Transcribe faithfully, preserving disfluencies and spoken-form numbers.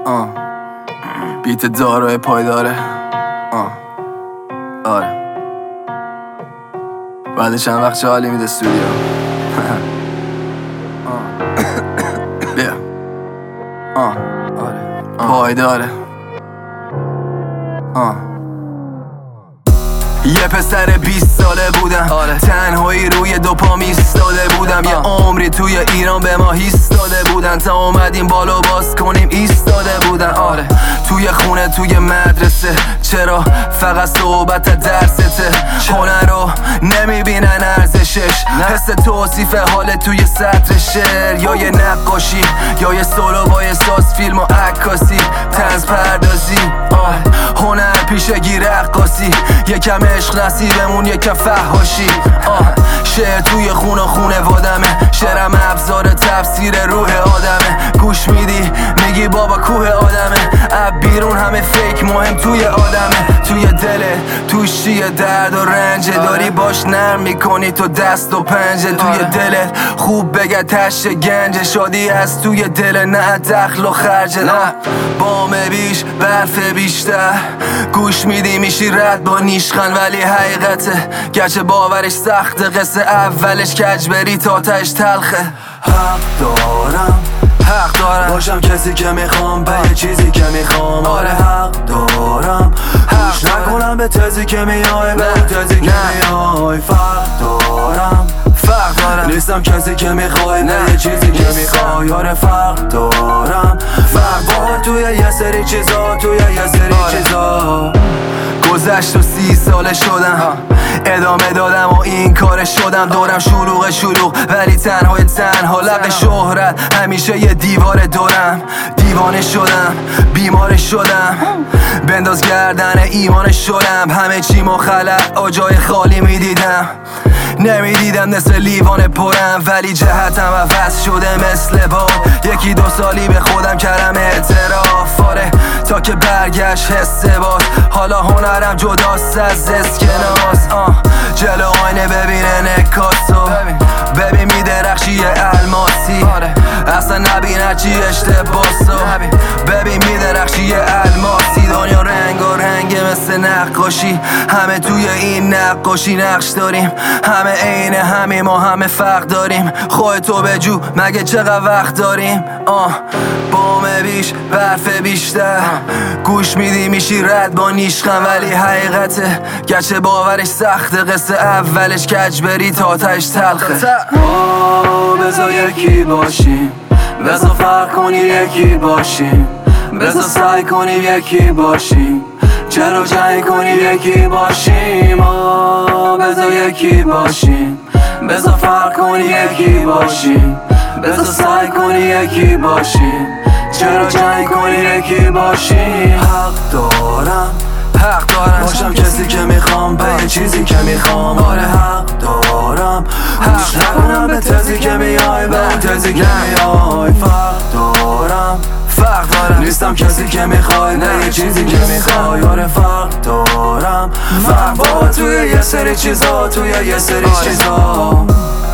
آه بیت داروی پایداره. آه آره بعد چند وقت چه حالی میده استودیو. بیا آه آره پایداره. آه یه پسر بیست ساله بودم، آره. تنهایی روی دو پا ایستاده بودم. آه. یه عمری توی ایران به ما ایستاده بودن تا اومدیم بالا باز کنیم ایستاده بودن. آره توی خونه توی مدرسه چرا فقط صحبت درسته؟ هنر رو نمیبینن ارزشش، حس توصیف حال توی سطر شعر یا یه نقاشی یا یه سولو با یه ساز فیلم و عکاسی طنز پردازی. آه هنر پیشگی رقاصی، یکم عشق نصیبمون یکم فحاشی. آه شعر توی خون و خونه وادمه، شعرم ابزار تفسیر روح آدمه. گوش میدی میگی بابا کوه آدمه، اب بیرون همه فیک مهم توی آدمه. توی دلت توش چیه درد و رنجه، داری باش نرم میکنی تو دست و پنجه. توی دلت خوب بگه تشت گنجه، شادی از توی دل نه دخل و خرجه. نه بام بیش برف بیشتر، گوش میدی میشی رد با نیشخن ولی حقیقته گرچه باورش سخته، قصه اولش کج بری تا تاش تلخه. حق دارم حق دارم باشم کسی که میخوام به یه چیزی که میخوام. آره حق دارم گوش نکنم به تزی که میای به اون تزی که میای. فرق دارم فرق دارم نیستم کسی که میخوای به یه چیزی که میخوای. آره فرق دارم فرق با توی یه سری چیزا توی یه سری آره. چیزا گذشت و سی ساله شدم، ادامه دادم و این کار شدم. دورم شلوغ شلوغ ولی تنهای تنها، لب شهرت همیشه یه دیوار دورم. دیوانه شدم بیمار شدم، بنداز گردن ایمان شدم. همه چی مخلع و جای خالی میدیدم، نمیدیدم نصف لیوان پرم ولی جهتم عوض شده مثل باد. یکی دو سالی به خودم کردم اعتراف، آره تا که برگشت حس باد. حالا هنرم جداست از اسکناس. آه جلو آینه ببینه نکاسو، ببین میدرخشی یه الماسی. آره اصلا نبینه چی اشتباسو، ببین میدرخشی یه الماسی. دنیا رنگ و رنگه مثل نقاشی، همه توی این نقاشی نقش داریم. همه عینه همه ما همه فرق داریم، خودتو بجو مگه چقدر وقت داریم. آه بام بیش برف بیشتر، گوش میدی میشی رد با نیشخن ولی حقیقته گرچه باورش سخته، قصه اولش کج بری تا تاش تلخه. آه بذار یکی باشیم، بذار فرق کنی یکی باشیم، بذار سعی کنی یکی باشیم، چرا جنگ کنی یکی باشیم. آه بذار یکی باشیم، بذار فرق کنی یکی باشیم، بذار سعی کنی یکی باشیم، چرا جنگ کنی یکی باشیم. حق دارم حق دارم باشم کسی که میخوام به یه چیزی که میخوام. آره حق دارم گوش نکنم به تزی که میای به اون تزی که میای. فرق دارم فرق دارم نیستم کسی که میخوای به یه چیزی که میخوای. آره فرق دارم فرق با توی یه سری چیزا توی یه سری چیزا.